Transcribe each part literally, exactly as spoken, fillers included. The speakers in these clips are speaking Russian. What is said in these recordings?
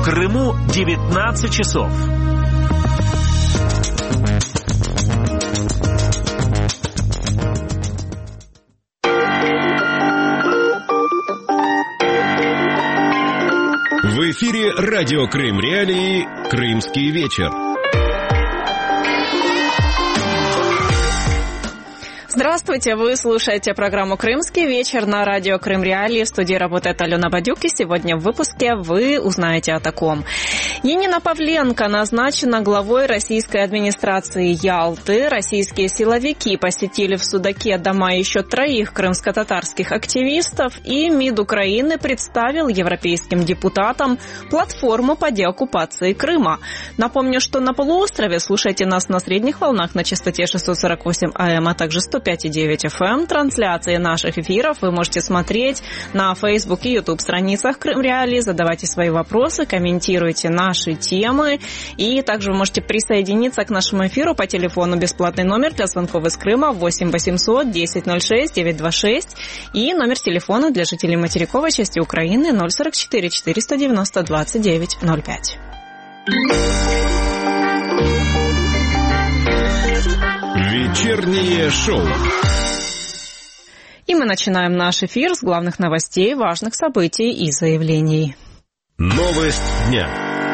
Крыму девятнадцать часов. В эфире радио Крым Реалии «Крымский вечер». Здравствуйте, вы слушаете программу «Крымский вечер» на радио Крым Реалии. В студии работает Алена Бадюк, и сегодня в выпуске вы узнаете о таком. Янина Павленко назначена главой российской администрации Ялты. Российские силовики посетили в Судаке дома еще троих крымско-татарских активистов, и МИД Украины представил европейским депутатам платформу по деоккупации Крыма. Напомню, что на полуострове слушайте нас на средних волнах на частоте шестьсот сорок восемь АМ, а также сто пять и девять эф эм. Трансляции наших эфиров вы можете смотреть на Facebook и YouTube страницах Крым Реалии. Задавайте свои вопросы, комментируйте наши темы. И также вы можете присоединиться к нашему эфиру по телефону. Бесплатный номер для звонков из Крыма восемь восемьсот десять ноль шесть девятьсот двадцать шесть. И номер телефона для жителей материковой части Украины ноль сорок четыре четыреста девяносто двадцать девять ноль пять. Вечернее шоу. И мы начинаем наш эфир с главных новостей, важных событий и заявлений. Новость дня.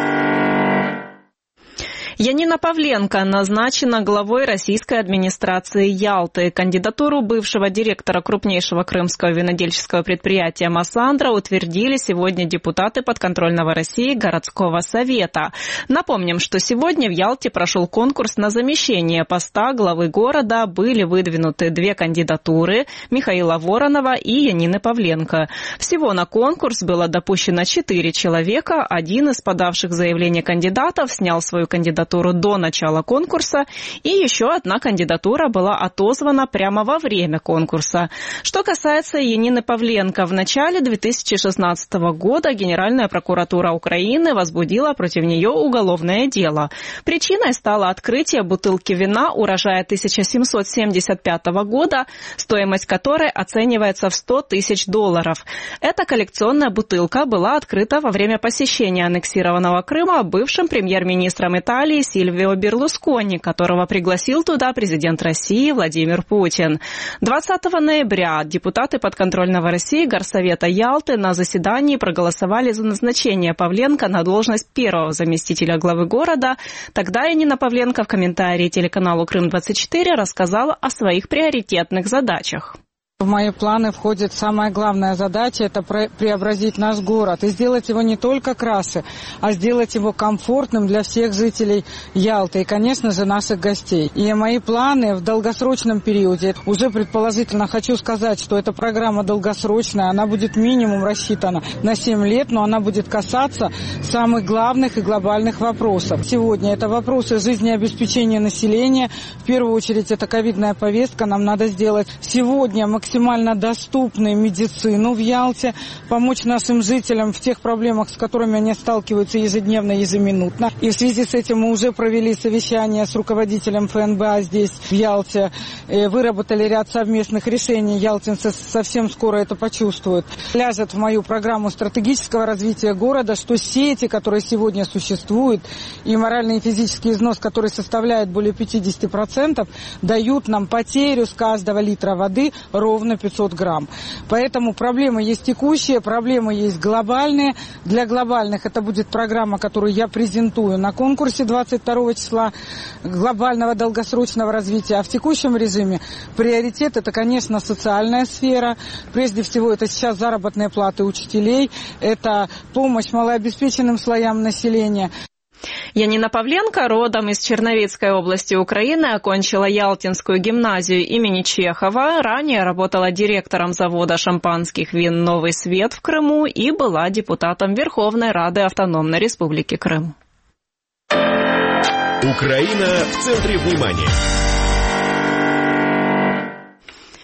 Янина Павленко назначена главой российской администрации Ялты. Кандидатуру бывшего директора крупнейшего крымского винодельческого предприятия «Массандра» утвердили сегодня депутаты подконтрольного России городского совета. Напомним, что сегодня в Ялте прошел конкурс на замещение поста главы города. Были выдвинуты две кандидатуры – Михаила Воронова и Янины Павленко. Всего на конкурс было допущено четыре человека. Один из подавших заявление кандидатов снял свою кандидатуру до начала конкурса, и еще одна кандидатура была отозвана прямо во время конкурса. Что касается Янины Павленко, в начале две тысячи шестнадцатого года Генеральная прокуратура Украины возбудила против нее уголовное дело. Причиной стало открытие бутылки вина урожая тысяча семьсот семьдесят пятого года, стоимость которой оценивается в сто тысяч долларов. Эта коллекционная бутылка была открыта во время посещения аннексированного Крыма бывшим премьер-министром Италии Сильвио Берлускони, которого пригласил туда президент России Владимир Путин. двадцатого ноября депутаты подконтрольного России Горсовета Ялты на заседании проголосовали за назначение Павленко на должность первого заместителя главы города. Тогда Янина Павленко в комментарии телеканалу Крым двадцать четыре рассказала о своих приоритетных задачах. В мои планы входит самая главная задача – это преобразить наш город и сделать его не только краше, а сделать его комфортным для всех жителей Ялты и, конечно же, наших гостей. И мои планы в долгосрочном периоде, уже предположительно хочу сказать, что эта программа долгосрочная, она будет минимум рассчитана на семь лет, но она будет касаться самых главных и глобальных вопросов. Сегодня это вопросы жизнеобеспечения населения, в первую очередь это ковидная повестка, нам надо сделать сегодня максимально максимально доступную медицину в Ялте, помочь нашим жителям в тех проблемах, с которыми они сталкиваются ежедневно, ежеминутно. И в связи с этим мы уже провели совещание с руководителем эф эн бэ а здесь, в Ялте, выработали ряд совместных решений. Ялтинцы совсем скоро это почувствуют. Ляжет в мою программу стратегического развития города, что сети, которые сегодня существуют, и моральный и физический износ, который составляет более пятьдесят процентов, дают нам потерю с каждого литра воды ровно ровно пятьсот грамм. Поэтому проблемы есть текущие, проблемы есть глобальные. Для глобальных это будет программа, которую я презентую на конкурсе двадцать второго числа глобального долгосрочного развития. А в текущем режиме приоритет это, конечно, социальная сфера. Прежде всего, это сейчас заработные платы учителей, это помощь малообеспеченным слоям населения. Янина Павленко, родом из Черновицкой области Украины, окончила Ялтинскую гимназию имени Чехова. Ранее работала директором завода шампанских вин «Новый свет» в Крыму и была депутатом Верховной Рады Автономной Республики Крым. Украина в центре внимания.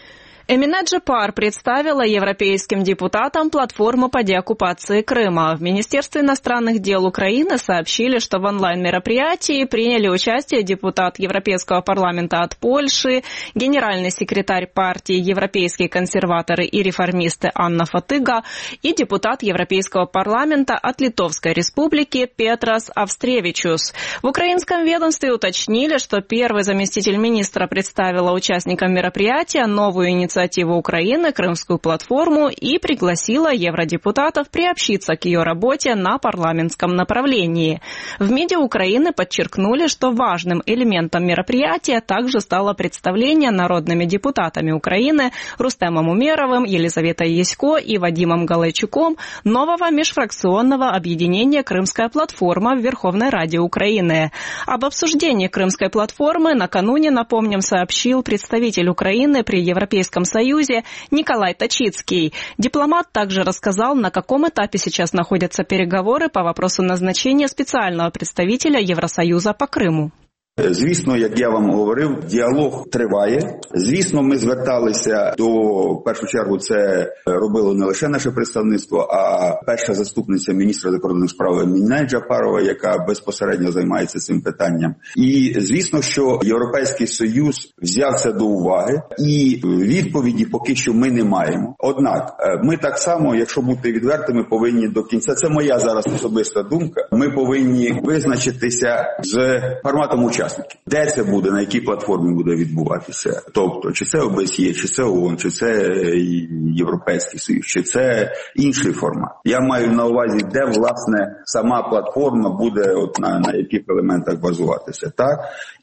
Эмине Джипар представила европейским депутатам платформу по деоккупации Крыма. В Министерстве иностранных дел Украины сообщили, что в онлайн-мероприятии приняли участие депутат Европейского парламента от Польши, генеральный секретарь партии «Европейские консерваторы и реформисты» Анна Фатыга и депутат Европейского парламента от Литовской республики Петрас Австревичус. В украинском ведомстве уточнили, что первый заместитель министра представила участникам мероприятия новую инициативу Украины, Крымскую платформу, и пригласила евродепутатов приобщиться к ее работе на парламентском направлении. В МИДе Украины подчеркнули, что важным элементом мероприятия также стало представление народными депутатами Украины Рустемом Умеровым, Елизаветой Ясько и Вадимом Галайчуком нового межфракционного объединения «Крымская платформа» в Верховной Раде Украины. Об обсуждении Крымской платформы накануне, напомним, сообщил представитель Украины при Европейском Союзе Николай Точицкий. Дипломат также рассказал, на каком этапе сейчас находятся переговоры по вопросу назначения специального представителя Евросоюза по Криму. Звісно, як я вам говорив, діалог триває. Звісно, ми зверталися до, в першу чергу, це робило не лише наше представництво, а перша заступниця міністра закордонних справ Еміне Джапарова, яка безпосередньо займається цим питанням. І, звісно, що Європейський Союз взявся до уваги, і відповіді поки що ми не маємо. Однак, ми так само, якщо бути відвертими, повинні до кінця, це моя зараз особиста думка, ми повинні визначитися з форматом учасників. Де це буде, на якій платформі буде відбуватися? Тобто, чи це О Б С Є, чи це ООН, чи це Європейський Союз, чи це інший формат. Я маю на увазі, де, власне, сама платформа буде, от на, на яких елементах базуватися, так?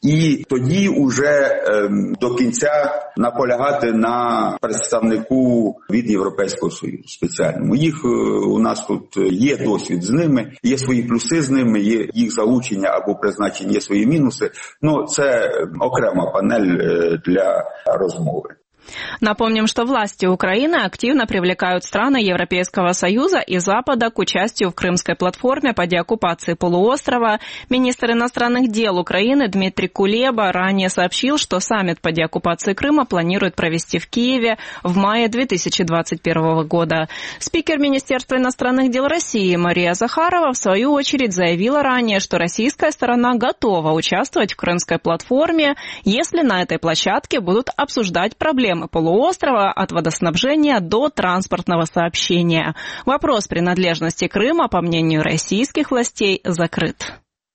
І тоді уже ем, до кінця наполягати на представнику від Європейського Союзу спеціальному. Їх е, у нас тут є досвід з ними, є свої плюси з ними, є їх залучення або призначення, є свої мінуси. Ну, це окрема панель для розмови. Напомним, что власти Украины активно привлекают страны Европейского Союза и Запада к участию в Крымской платформе по деоккупации полуострова. Министр иностранных дел Украины Дмитрий Кулеба ранее сообщил, что саммит по деоккупации Крыма планирует провести в Киеве в мае две тысячи двадцать первого года. Спикер Министерства иностранных дел России Мария Захарова в свою очередь заявила ранее, что российская сторона готова участвовать в Крымской платформе, если на этой площадке будут обсуждать проблемы полуострова от водоснабжения до транспортного сообщения. Вопрос принадлежности Крыма, по мнению российских властей, закрыт.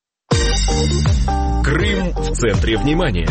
Крым в центре внимания.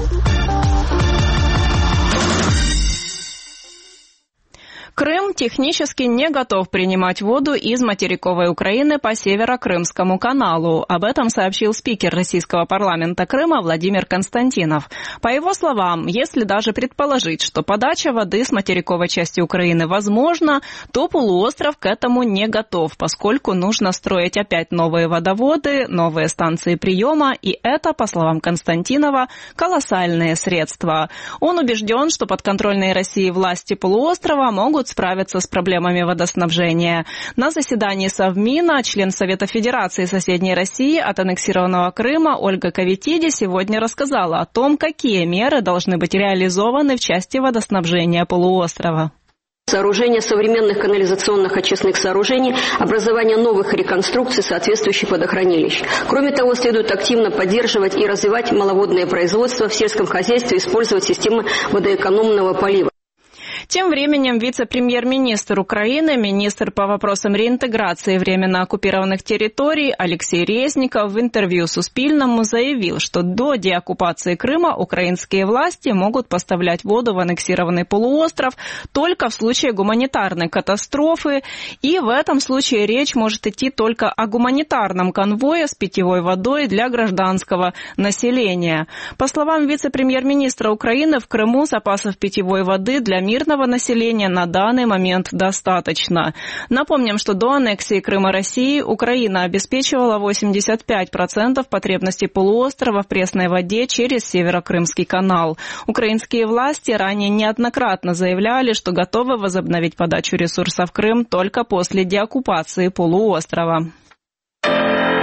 Крым технически не готов принимать воду из материковой Украины по Северо-Крымскому каналу. Об этом сообщил спикер российского парламента Крыма Владимир Константинов. По его словам, если даже предположить, что подача воды с материковой части Украины возможна, то полуостров к этому не готов, поскольку нужно строить опять новые водоводы, новые станции приема, и это, по словам Константинова, колоссальные средства. Он убежден, что подконтрольные России власти полуострова могут справиться с проблемами водоснабжения. На заседании Совмина член Совета Федерации соседней России от аннексированного Крыма Ольга Кавитиди сегодня рассказала о том, какие меры должны быть реализованы в части водоснабжения полуострова. Сооружение современных канализационных очистных сооружений, образование новых реконструкций соответствующих водохранилищ. Кроме того, следует активно поддерживать и развивать маловодное производство в сельском хозяйстве, использовать системы водоэкономного полива. Тем временем вице-премьер-министр Украины, министр по вопросам реинтеграции временно оккупированных территорий Алексей Резников в интервью Суспільному заявил, что до деоккупации Крыма украинские власти могут поставлять воду в аннексированный полуостров только в случае гуманитарной катастрофы, и в этом случае речь может идти только о гуманитарном конвое с питьевой водой для гражданского населения. По словам вице-премьер-министра Украины, в Крыму запасов питьевой воды для мирного населения на данный момент достаточно. Напомним, что до аннексии Крыма России Украина обеспечивала восемьдесят пять процентов потребностей полуострова в пресной воде через Северо-Крымский канал. Украинские власти ранее неоднократно заявляли, что готовы возобновить подачу ресурсов в Крым только после деоккупации полуострова.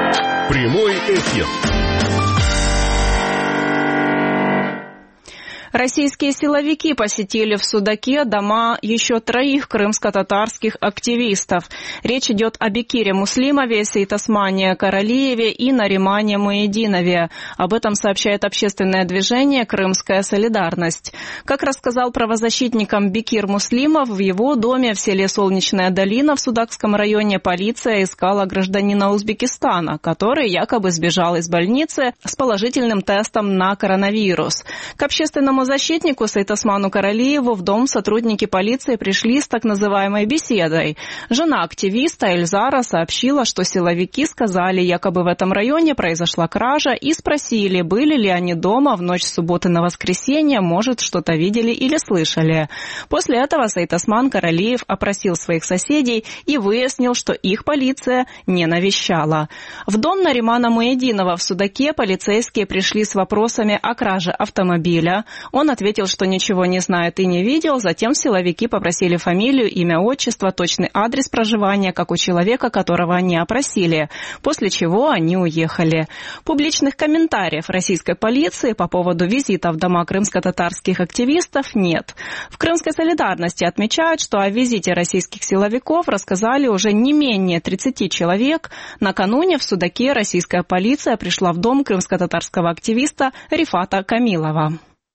Прямой эфир. Российские силовики посетили в Судаке дома еще троих крымско-татарских активистов. Речь идет о Бекире Муслимове, Сейтасмане Каралиеве и Наримане Муединове. Об этом сообщает общественное движение «Крымская солидарность». Как рассказал правозащитникам Бекир Муслимов, в его доме в селе Солнечная долина в Судакском районе полиция искала гражданина Узбекистана, который якобы сбежал из больницы с положительным тестом на коронавирус. К общественному защитнику Сейтасману Каралиеву в дом сотрудники полиции пришли с так называемой беседой. Жена активиста Эльзара сообщила, что силовики сказали, якобы в этом районе произошла кража, и спросили, были ли они дома в ночь с субботы на воскресенье, может, что-то видели или слышали. После этого Сейтасман Каралиев опросил своих соседей и выяснил, что их полиция не навещала. В дом Наримана Муединова в Судаке полицейские пришли с вопросами о краже автомобиля. Он ответил, что ничего не знает и не видел. Затем силовики попросили фамилию, имя, отчество, точный адрес проживания, как у человека, которого они опросили, после чего они уехали. Публичных комментариев российской полиции по поводу визита в дома крымско-татарских активистов нет. В Крымской солидарности отмечают, что о визите российских силовиков рассказали уже не менее тридцати человек. Накануне в Судаке российская полиция пришла в дом крымско-татарского активиста Рифата Камилова.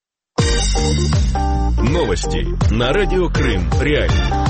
Новости на радио Крым Реалии.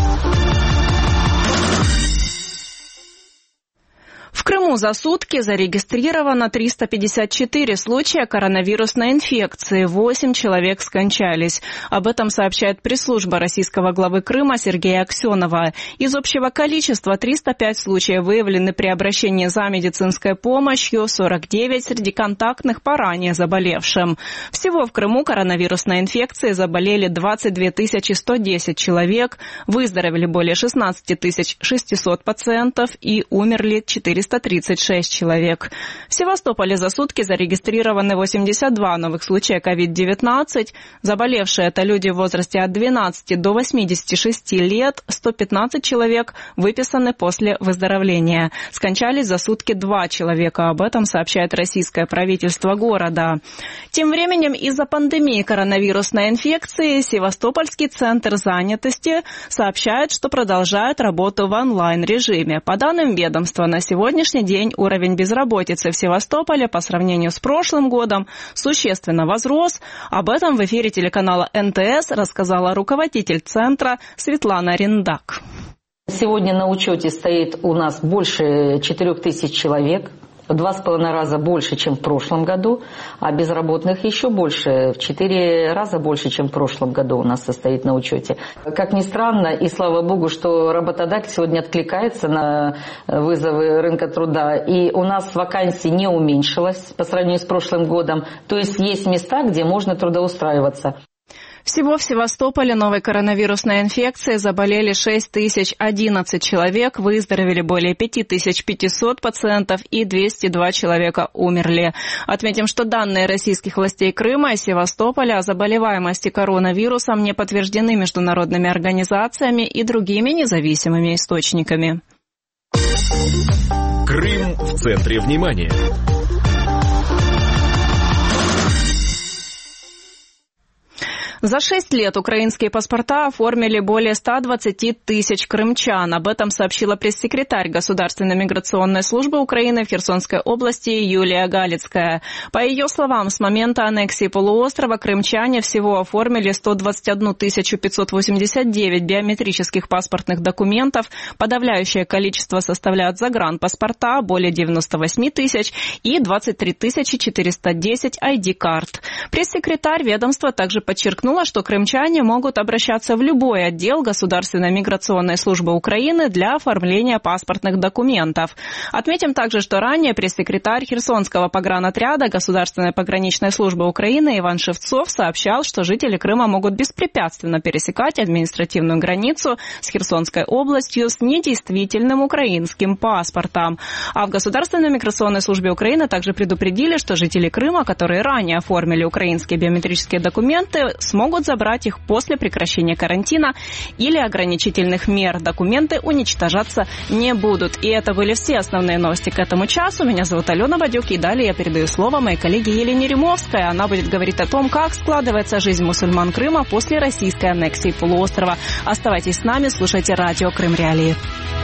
В Крыму за сутки зарегистрировано триста пятьдесят четыре случая коронавирусной инфекции. восемь человек скончались. Об этом сообщает пресс-служба российского главы Крыма Сергея Аксенова. Из общего количества триста пять случаев выявлены при обращении за медицинской помощью, сорок девять среди контактных по ранее заболевшим. Всего в Крыму коронавирусной инфекцией заболели двадцать две тысячи сто десять человек, выздоровели более шестнадцать тысяч шестьсот пациентов и умерли четыреста тридцать шесть человек. В Севастополе за сутки зарегистрированы восемьдесят два новых случая ковид девятнадцать. Заболевшие это люди в возрасте от двенадцати до восьмидесяти шести лет. сто пятнадцать человек выписаны после выздоровления. Скончались за сутки два человека. Об этом сообщает российское правительство города. Тем временем из-за пандемии коронавирусной инфекции Севастопольский центр занятости сообщает, что продолжает работу в онлайн-режиме. По данным ведомства, на сегодня На сегодняшний день уровень безработицы в Севастополе по сравнению с прошлым годом существенно возрос. Об этом в эфире телеканала эн тэ эс рассказала руководитель центра Светлана Риндак. Сегодня на учете стоит у нас больше четырех тысяч человек. В два с половиной раза больше, чем в прошлом году, а безработных еще больше, в четыре раза больше, чем в прошлом году у нас состоит на учете. Как ни странно, и слава богу, что работодатель сегодня откликается на вызовы рынка труда, и у нас вакансий не уменьшилось по сравнению с прошлым годом, то есть есть места, где можно трудоустраиваться. Всего в Севастополе новой коронавирусной инфекцией заболели шесть тысяч одиннадцать человек, выздоровели более пять тысяч пятьсот пациентов и двести два человека умерли. Отметим, что данные российских властей Крыма и Севастополя о заболеваемости коронавирусом не подтверждены международными организациями и другими независимыми источниками. Крым в центре внимания. За шесть лет украинские паспорта оформили более ста двадцати тысяч крымчан. Об этом сообщила пресс-секретарь Государственной миграционной службы Украины в Херсонской области Юлия Галицкая. По ее словам, с момента аннексии полуострова крымчане всего оформили сто двадцать одну тысячу пятьсот восемьдесят девять биометрических паспортных документов. Подавляющее количество составляют загранпаспорта, более девяноста восьми тысяч, и двадцать три тысячи четыреста десять ай ди-карт. Пресс-секретарь ведомства также подчеркнул, что крымчане могут обращаться в любой отдел Государственной миграционной службы Украины для оформления паспортных документов. Отметим также, что ранее пресс-секретарь Херсонского погранотряда Государственной пограничной службы Украины Иван Шевцов сообщал, что жители Крыма могут беспрепятственно пересекать административную границу с Херсонской областью с недействительным украинским паспортом. А в Государственной миграционной службе Украины также предупредили, что жители Крыма, которые ранее оформили украинские биометрические документы, смогут смогут забрать их после прекращения карантина или ограничительных мер. Документы уничтожаться не будут. И это были все основные новости к этому часу. Меня зовут Алена Бадюк, и далее я передаю слово моей коллеге Елене Ремовской. Она будет говорить о том, как складывается жизнь мусульман Крыма после российской аннексии полуострова. Оставайтесь с нами, слушайте радио Крым Реалии.